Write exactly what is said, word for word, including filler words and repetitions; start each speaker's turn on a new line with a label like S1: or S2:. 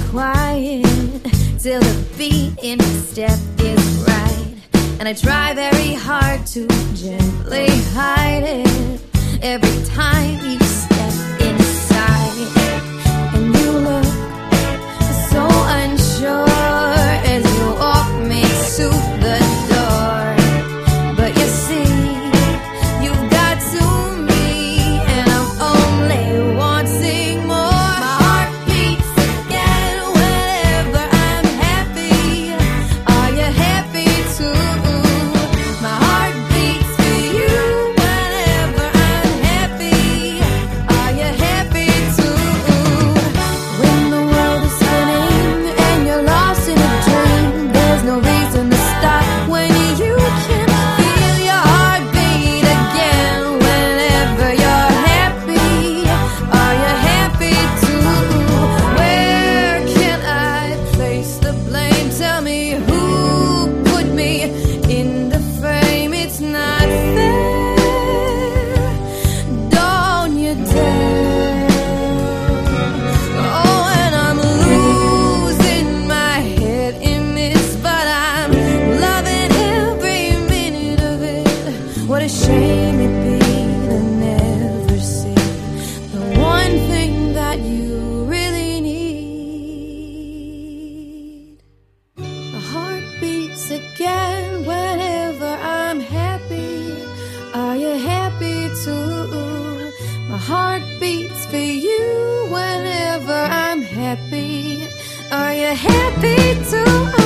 S1: quiet till the beat in my step is right. And I try very hard to gently hide it every time you step inside. And you look so unsure as you walk me to the door. But you see, you've got to me, and I'm only wanting more. My heart beats again whenever I'm happy. Are you happy too? My heart beats for you whenever I'm happy. Are you happy too? When the world is spinning and you're lost in a dream, there's no reason to stop when you can feel your heart beat again whenever you're happy. Are you happy too? Where can I place the blame? Tell me who put me in the frame. It's not fair. Don't you dare. Oh, and I'm losing my head in this, but I'm loving every minute of it. What a shame it'd be to never see the one thing that you really need. My heart beats again whenever I'm happy. Are you happy too? My heart beats for you whenever I'm happy. Are you happy too?